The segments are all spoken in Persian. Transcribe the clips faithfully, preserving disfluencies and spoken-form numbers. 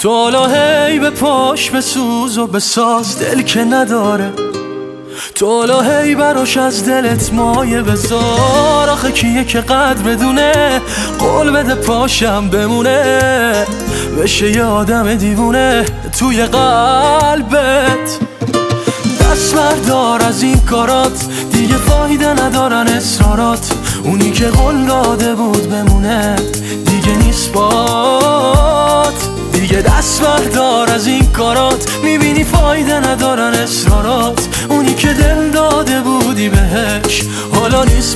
تو حالا هی به پاش بسوز و بساز دل که نداره، تو حالا هی براش از دلت مایه بذار. آخه کیه که قدر بدونه قول بده پاشم بمونه، بشه یه آدم دیوونه توی قلبت. دست بردار از این کارات، دیگه فایده ندارن اصرارات. اونی که قول داده بود بمونه دیگه نیست بات. دیگه دست بردار از این کارات، میبینی فایده ندارن اصرارات. اونی که دل داده بودی بهش حالا نیست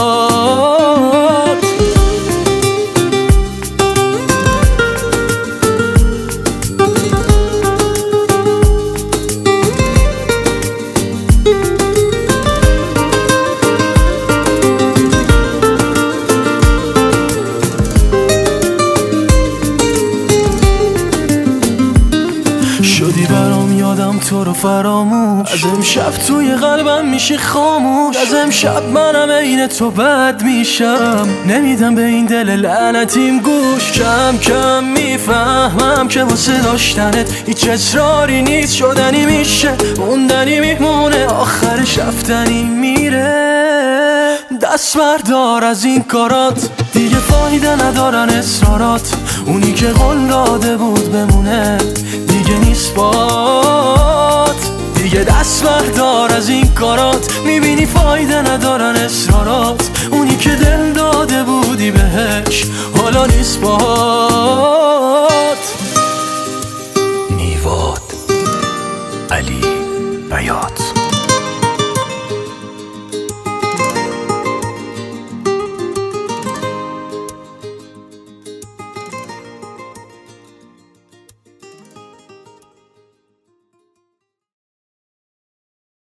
بات. شدی برام یادم تو رو فراموش، از امشب توی قلبم میشه خاموش. از امشب منم عین تو بد میشم، نمیدم به این دل لعنتیم گوش. کم کم میفهمم که واسه داشتنت هیچ اصراری نیست. شدنی میشه موندنی میمونه، آخرش رفتنی میره. دست بردار از این کارات، دیگه فایده ندارن اصرارات. اونی که قول داده بود بمونه دیگه نیست بات. دیگه دست بردار از این کارات، میبینی فایده ندارن اصرارات. اونی که دل داده بودی بهش حالا نیست بات. نیواد علی بیات.